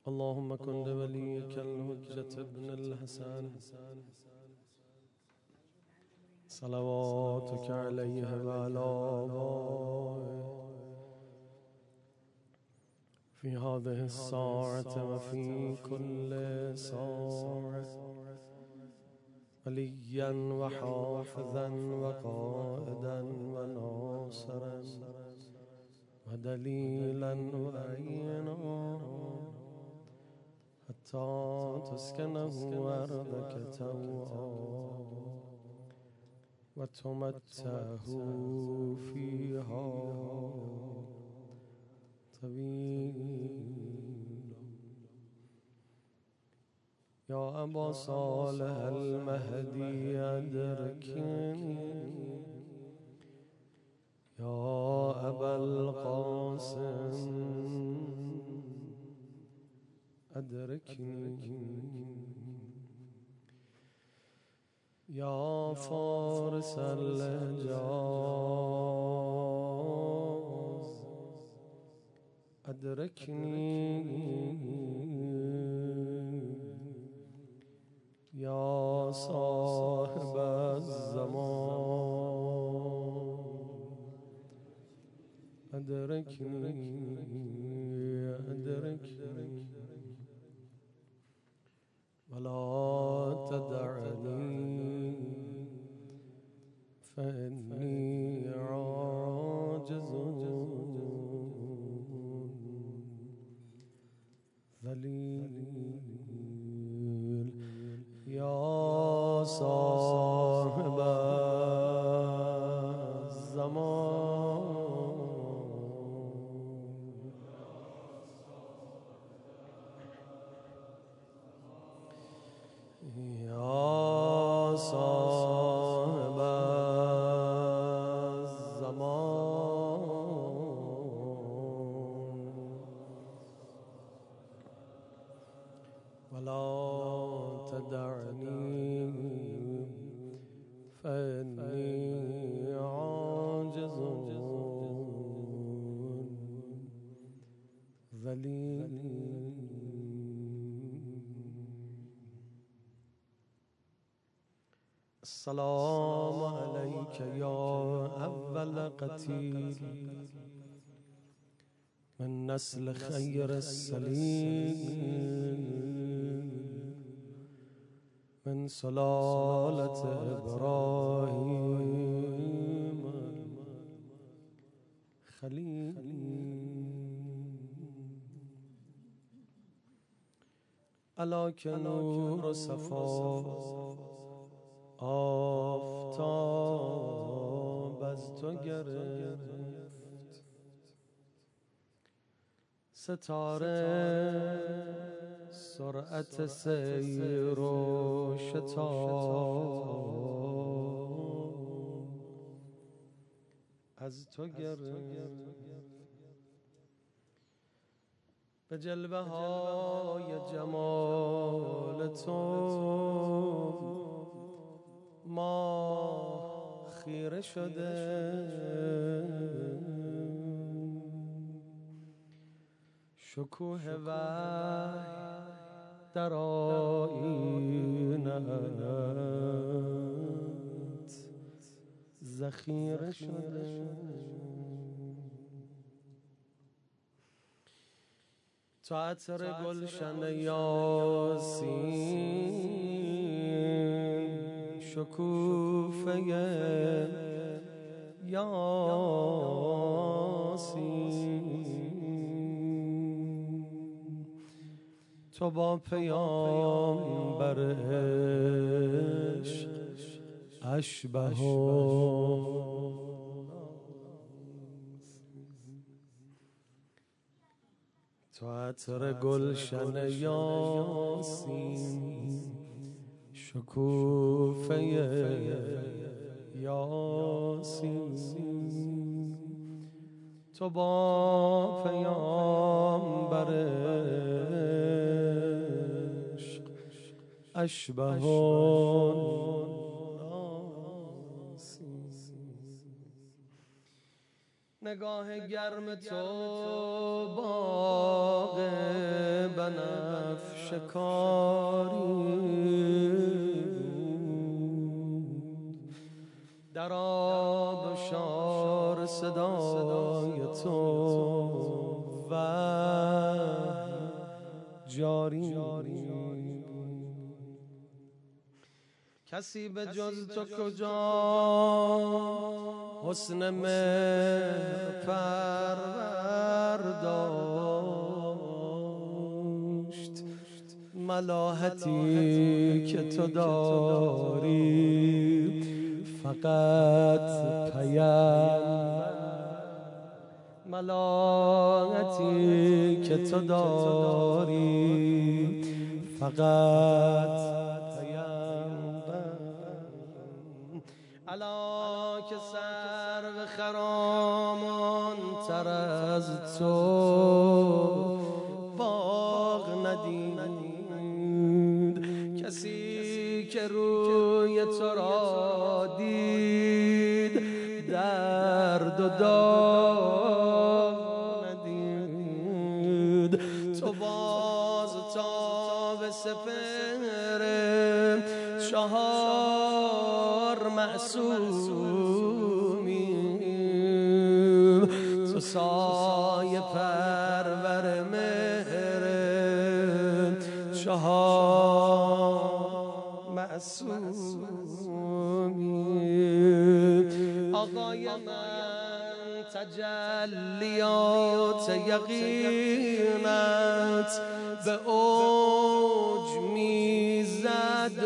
اللهم كن لوليك الحجة ابن الحسن صلواتك عليه وعلى آبائه في هذه الساعة وفي كل ساعة وليا وحافظا وقائدا وناصرا ودليلا وعينا حتى تسكنه أرضك توعا وتمتعه فيها طويلا. يا أبا صالح المهدي أدركني، يا أبا القاسم أدركني، يا فارس الحجاز أدركني، يا صاحب الزمان أدركني أدركني، ولا تدعني فإني عاجز ذليل، يا صاحب الزمان يا صاحب الزمان ولا تدعني فإني عاجز ذليل. السلام عليك يا أول قتيل من نسل خير السليم، من سلالة إبراهيم خليل. ألاك نور صفا آفتاب از تو گرفت، ستاره سرعت سیر و شتاب از تو گرفت، به جلوه های جمال تو ما خیره شده، شکوه وحی در آیینت ذخیره شده. تو عطر گلشن یاسین، شکوفه یاسین، تو با پیامبر عشق اشبه تو عطر گلشن یاسین، شکوفه یاسین، تو با پیامبر عشق اشبه نگاه گرم تو باغ بنفش شکاری در آب و شار صدای تو و جاری کسی به جز تو کجا حسن مهر پرور داشت ملاحتی که تو داری فقط پیامبر ملاحتی که تو داری فقط الا که سرو خرامان تر از تو باغ ندید کسی که روی تو را دید درد و داغ ندید تو باز تا به سپهر چهار معصومی تو سایه پرور مهر چهار معصومی آقای من تجلیات یقینت به اوج میزد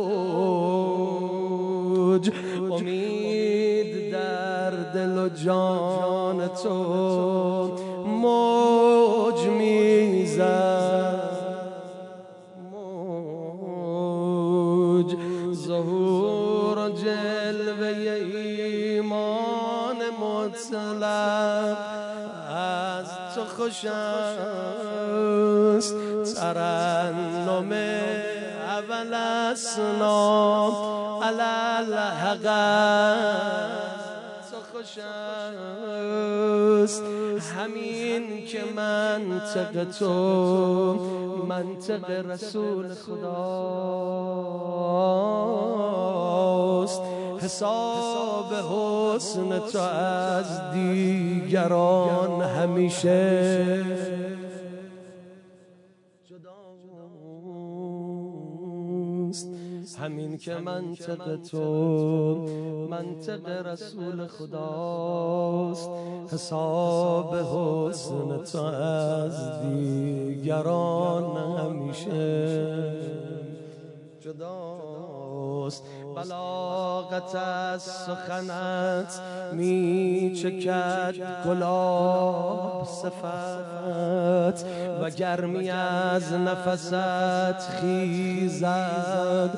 اوج امید در دل و جان تو موج میزد موج ظهور و جلوه ایمان مطلق از تو خوش است ترنم اول اسلام علل حق تو خوش است همین که منطق تو منطق رسول خداست حساب حسن تو از دیگران همیشه جداست همین که منطق تو منطق رسول خداست حساب حسن تو از دیگران همیشه جداست بلاغت از سخنت می چکد گلاب صفت و گرمی از نفست خیزد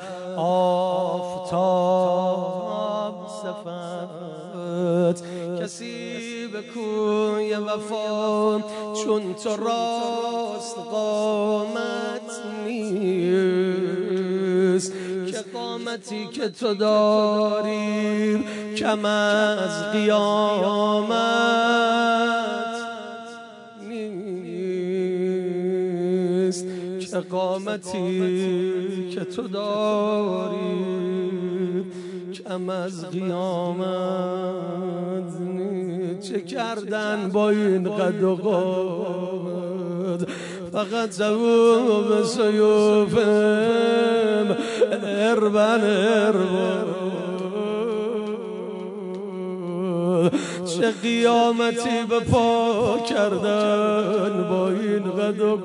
آفتاب صفت کسی به کوی وفا چون تو راست قامت نیست که قامتی که تو داری کم از قیامت نیست که قامتی که تو داری کم از قیامت نیست چه کردن با این قد و قامت فقط زبون به سیوفم اربن چه قیامتی به پا کردن با این قد و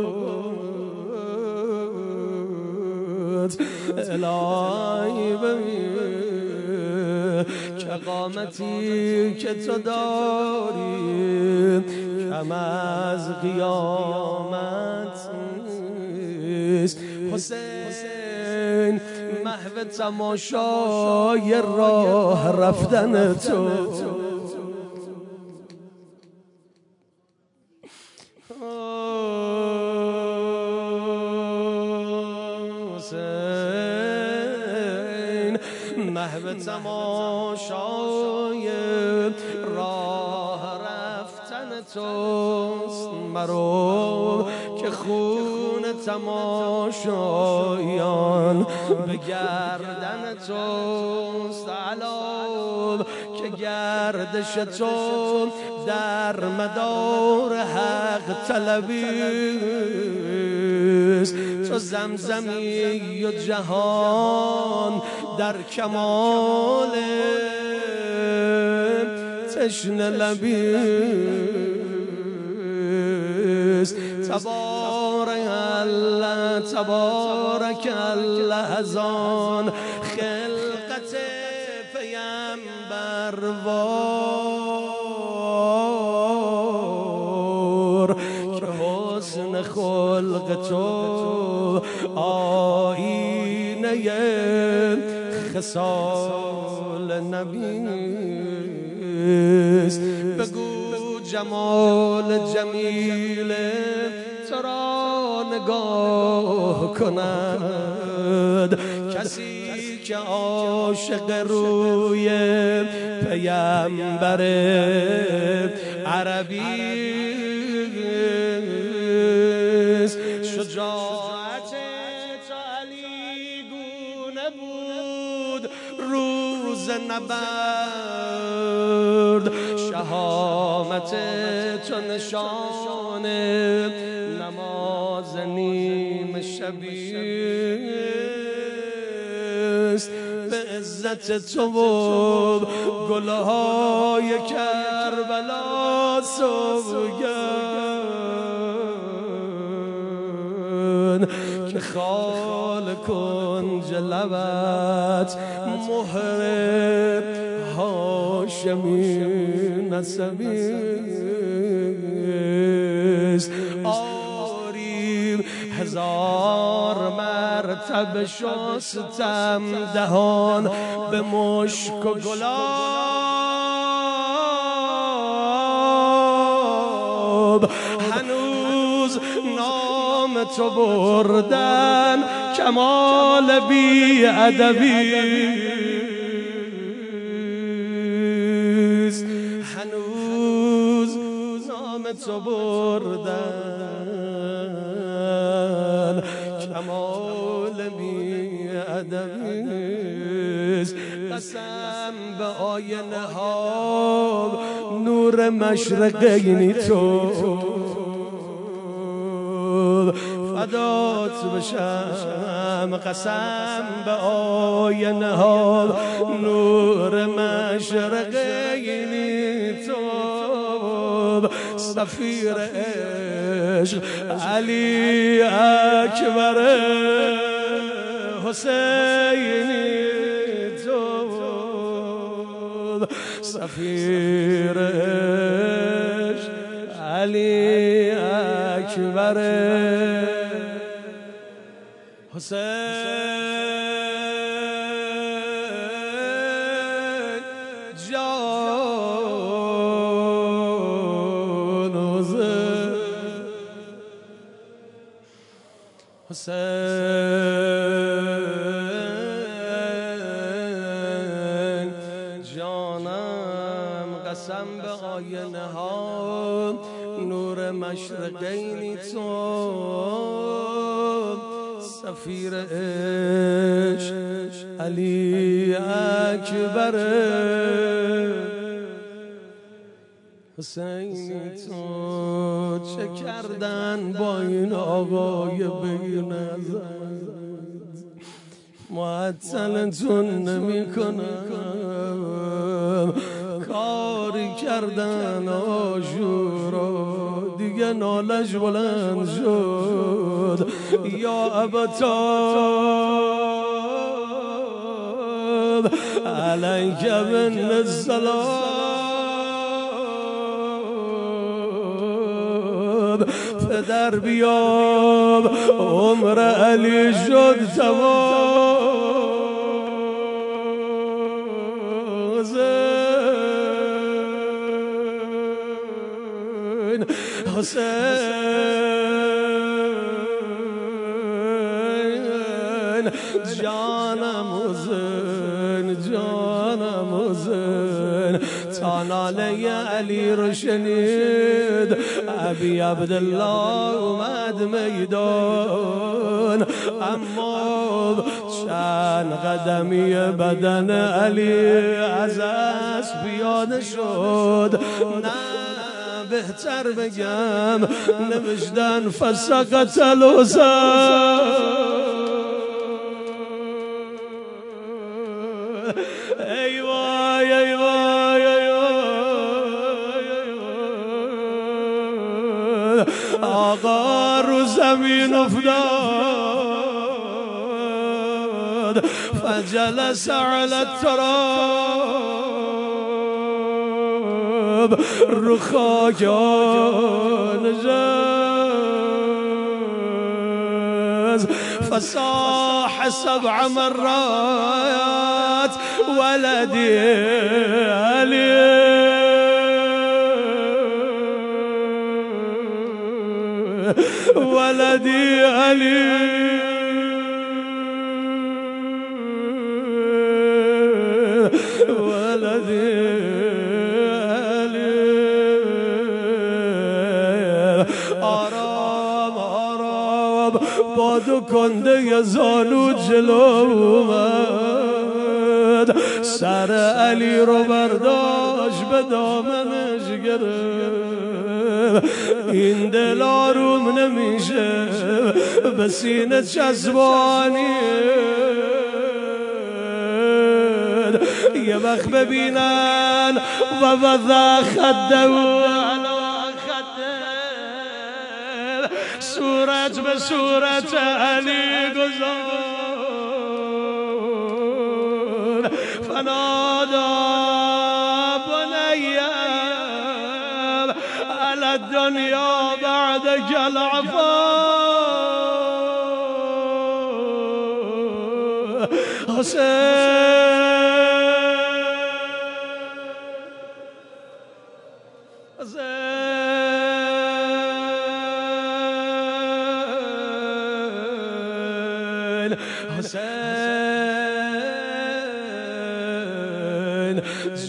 قامت الهی ببین که قامتی که تو داری کم از قیامت نیست حسین محو تماشای راه رفتن تو حسین محو تماشای راه رفتن توست مرو که خون تماشایان به گردن توست علام که گردش تو در مدار حق طلبیست تو زمزمی و جهان در کمال تشنه لبیست تبارک الله از آن خلقت پیمبر وار که حسن خلق تو آینه خصال نبیست بگو جمال جمیل تو را نگاه کند کسی که عاشق روی پیامبر عربی است شجاعت تو علی گونه بود روز نبرد شهامت تو نشان نماز نیم شبیست به عزت تو گلهای کربلا سوگند که خال کنج لبت مهر هاشمی نسبیست آری هزار مرتبه شستم دهان به مشک و گلاب هنوز نام تو بردن کمال بی ادبیست هنوز نام تو بردن کمال بی ادبیست قسم به آینه ها نور مشرقینی تو فدات بشم قسم به آینه ها نور مشرقینی تو سفیر عشق علی اکبر حسینی تو سفیر عشق علی اکبر حسین جان حسین جانم قسم به آینه ها نور مشرقینی تو سفیر عشق علی اکبر حسینی تو چه کردن با این آقای بی نظر معطلتون نمی کنم کاری کردن آشورا دیگه نالش بلند شد یا ابتاب علیک بن السلام پدر بیاب عمر علی شد تمام حسین جانم حسین جانم حسین تا ناله علی رو شنید ابی عبدالله اومد میدان، اما چند قدمی بدن علی از اسب پیاده شد. نه بهتر بگم نوشتن فسقط الوسط. ای وای ای وای ای وای، آقا رو زمین افتاد فجلس علی التراب، رو خاک نشست فصاح 7 مرات ولدي علي ولدي علي ولدي علي. آرام آرام بادو کنده زانو جلو اومد، سر علی رو برداشت به دامنش گرفت. این دل آروم نمیشه به سینه چسبانید، یه وقت ببینن و وضع خده و علا خده، صورت به صورت علی گذار. فنادا بنیم على الدنیا بعدك العفا. حسین حسین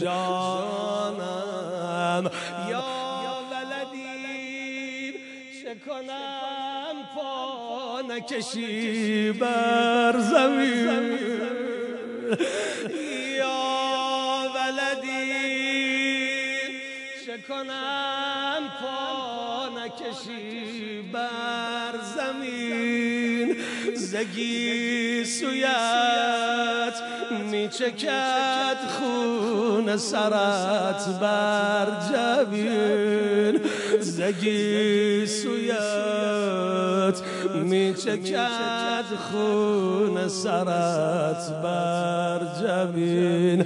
جانم یا ولدی، چه کنم پا نکشی بر زمین. یا ولدی چه کنم پا نکشی بر زمین. زگی سویت میچکد خون سرت بر جبین. زگی سویت میچکد خون سرت بر جبین.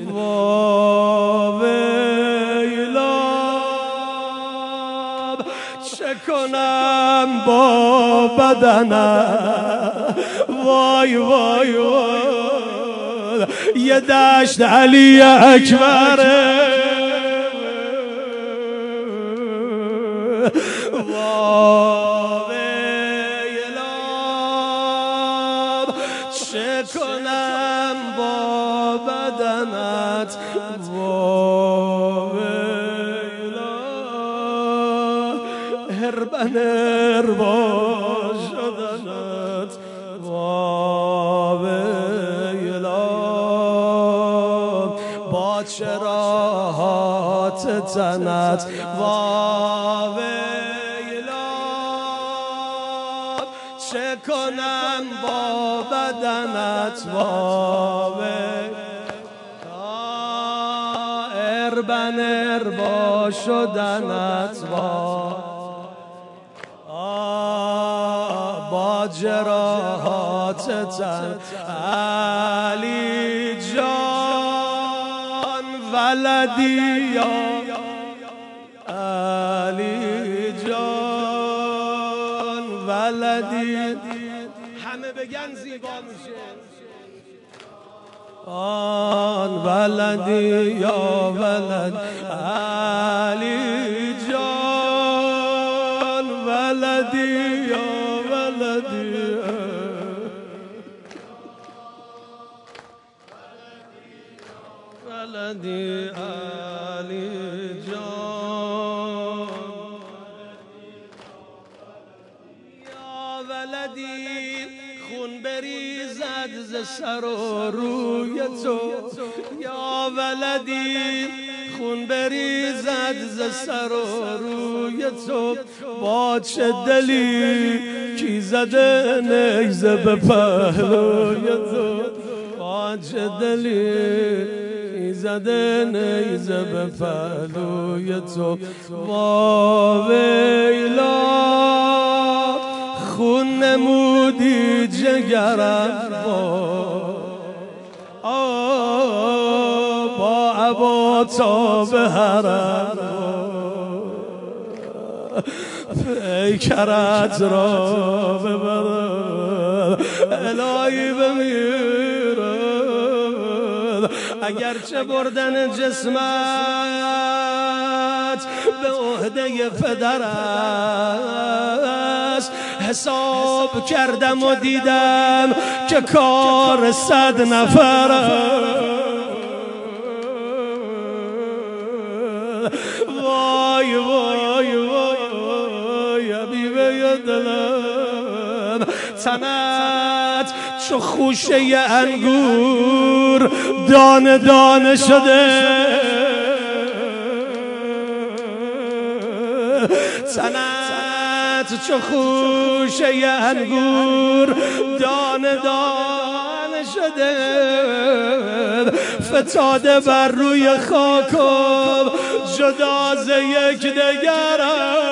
ویلاب چه کنم با بدنم، وای وای وای، یه دشت علی اکبره. ویلاب چه کنم با بدنت، ویلاب هربن هربا شدنت. ویلاب با چراحات تنت. ویلاب چه کنم با بدنت. اربن اربا شدنت. با جراحات تن علی جان ولدی یا علی جان ولدی. همه بگن زیبا میشه. آن ولدی یا ولد علی جان ولدی یا ولدی. ولدی ولدی علی جان یا ولدی خون بریزد ز سر و روی تو یا ولدی خون بریزد ز سر و روی تو با چه دلی کی زده نیزه به پهلوی تو با چه دلی کی زده نیزه به پهلوی تو با ویلا خون نمودی جگرم با عبا تا به حرم پیکرت را ببرد الهی بمیرد اگرچه بردن جسمت به عهده پدر است حساب کردم و دیدم که کار 100 نفر وای وای وای حبیبه دلم تنت چو خوشه انگور دانه دانه شده تنت چو خوشه انگور دانه دانه شده فتاده بر روی خاک و جدا ز یکدیگر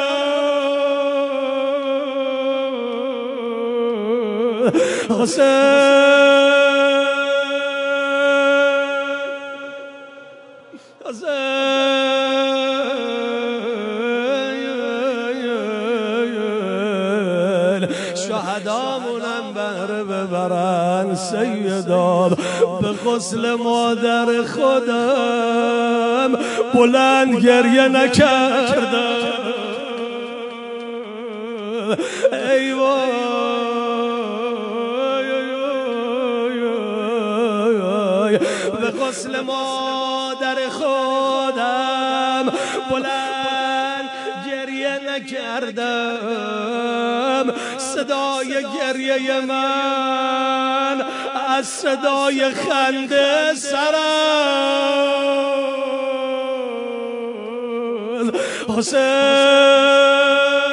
شهدامونم بهره ببرن سیدان به غسل مادر خودم بلند گریه نکردم ای وای به غسل مادر خودم بلند گریه نکردم صدای گریه من از صدای خنده سرم حسین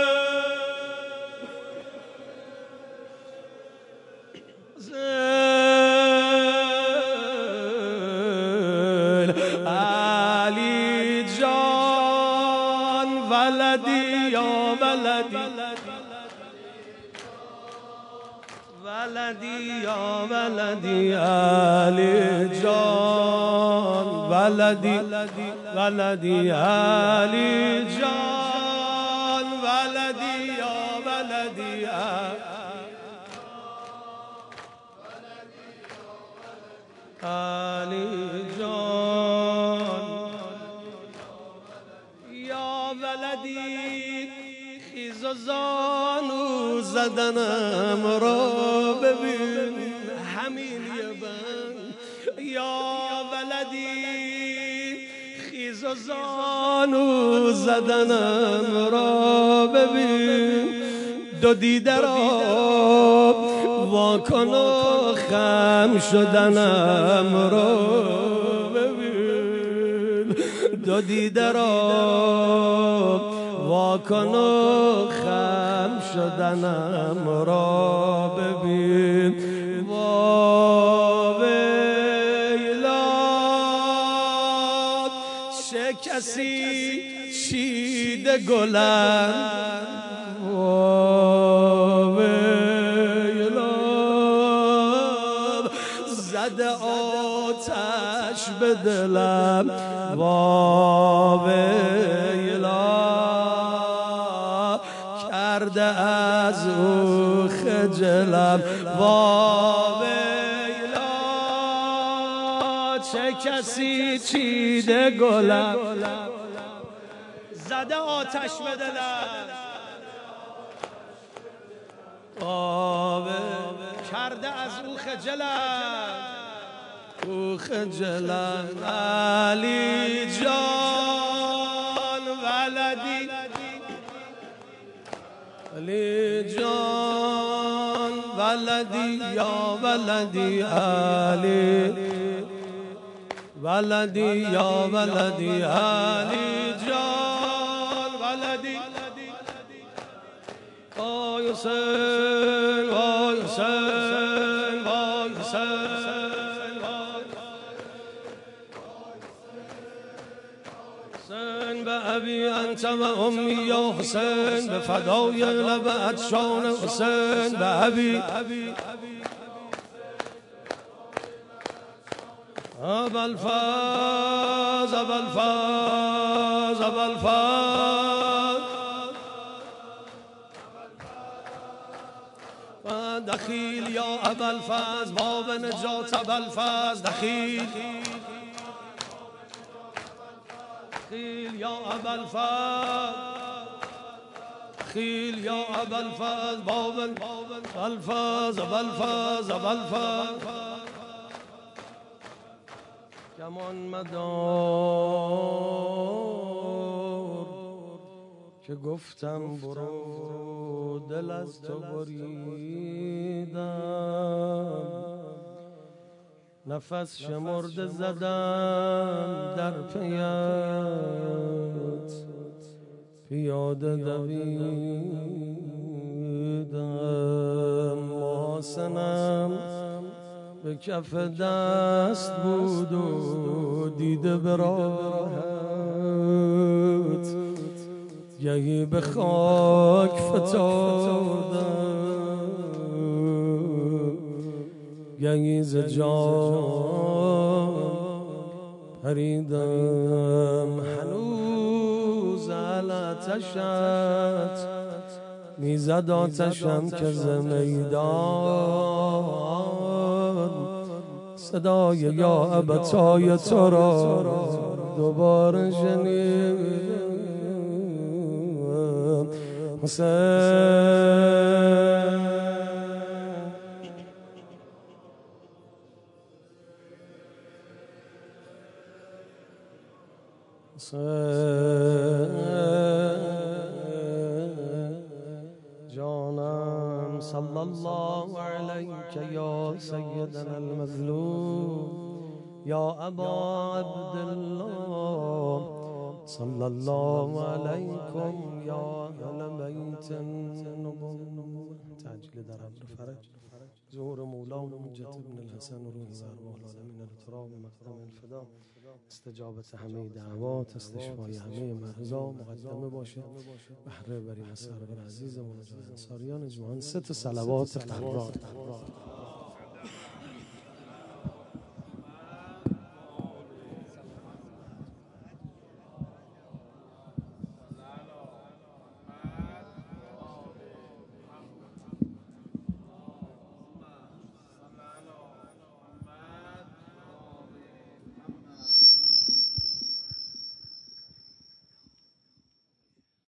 علی جان ولدی یا ولدی ولدی یا ولدی علی جان ولدی ولدی علی جان ولدی یا ولدی علی جان یا ولدی خیز و زانو زدنم را ببین همین یه بند یا ولدی خیز و زانو زدنم را ببین دو دیده را واکن و خم شدنم را ببین دو دیده را واکن و خم شدنم را ببین ویلا چه کسی چیده گلم زده آتش به دلم واویلا کرده از او خجلم واویلا چه کسی چیده گلم زده آتش به دلم کرده از او خجلم خجلن علی جان ولدی علی جان ولدی یا ولدی علی ولدی یا ولدی علی جان ولدی وای حسین وای حسین وای حسین حسین به ابی انت و امی یا حسین به فدای لب عطشان حسین به ابی ابوالفضل ابوالفضل ابوالفضل دخیل یا ابوالفضل باب نجات ابوالفضل دخیل یا ابوالفضل خیل یا ابوالفضل باب ابوالفضل ابوالفضل ابوالفضل کمان مدار که گفتم برو دل از تو بریدم نفس شمرده زدم در پیت پیاده دویدم محاسنم به کف دست بود و دیده به راحت گهی به خاک فتادم گهی ز جان پریدم هنوز علتشت میزد آتشم که ز میدان صدای یا ابتای تو را دوباره شنیدم حسین جانم صلی الله علیک یا سیدنا المظلوم یا ابا عبدالله صلی الله علیکم یا اهل بیت النبوة تعجیل در امر فرج ظهور مولانا حجت ابن الحسن روح ارواح العالمین التراب مقدم الفدا استجابت همه دعوات استشفای همه مرضا مقدمه باشه بهره بریم از سرور عزیزمون انصاریان اجمعان 3 صلوات قرار